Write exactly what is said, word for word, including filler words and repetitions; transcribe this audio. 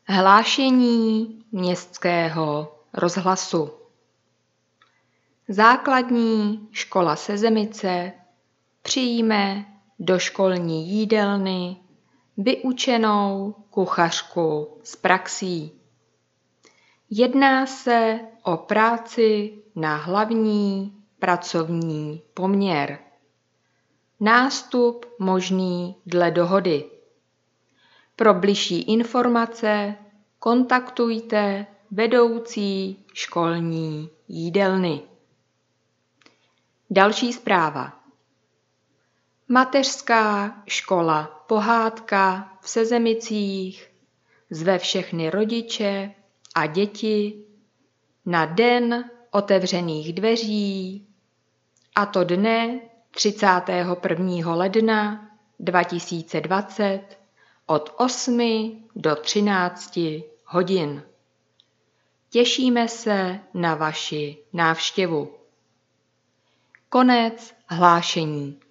Hlášení Městského rozhlasu. Základní škola Sezemice přijme do školní jídelny vyučenou kuchařku s praxí. Jedná se o práci na hlavní pracovní poměr. Nástup možný dle dohody. Pro bližší informace kontaktujte vedoucí školní jídelny. Další zpráva. Mateřská škola Pohádka v Sezemicích zve všechny rodiče a děti na den otevřených dveří, a to dne třicátého prvního ledna dva tisíce dvacet od osmi do třinácti hodin. Těšíme se na vaši návštěvu. Konec hlášení.